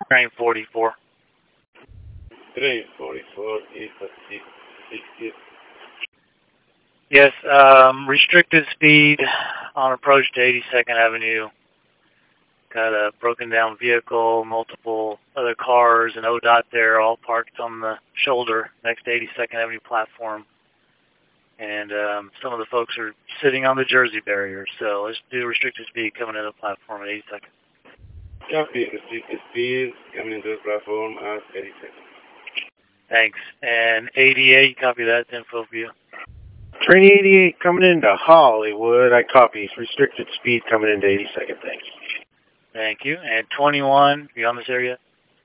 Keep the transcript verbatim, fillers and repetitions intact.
Train forty-four. Train forty-four is at six sixty. Yes, um, restricted speed on approach to eighty-second Avenue. Got a broken down vehicle, multiple other cars, and O D O T there, all parked on the shoulder next to eighty-second Avenue platform. And um, some of the folks are sitting on the Jersey barrier, so let's do restricted speed coming into the platform at eighty-second. Copy, restricted speed coming into the platform at eighty-second. Thanks. And eighty-eight, copy that, info for you. Train eighty-eight coming into Hollywood. I copy. Restricted speed coming into eighty-second. Thanks. Thank you. And twenty-one, you on this area?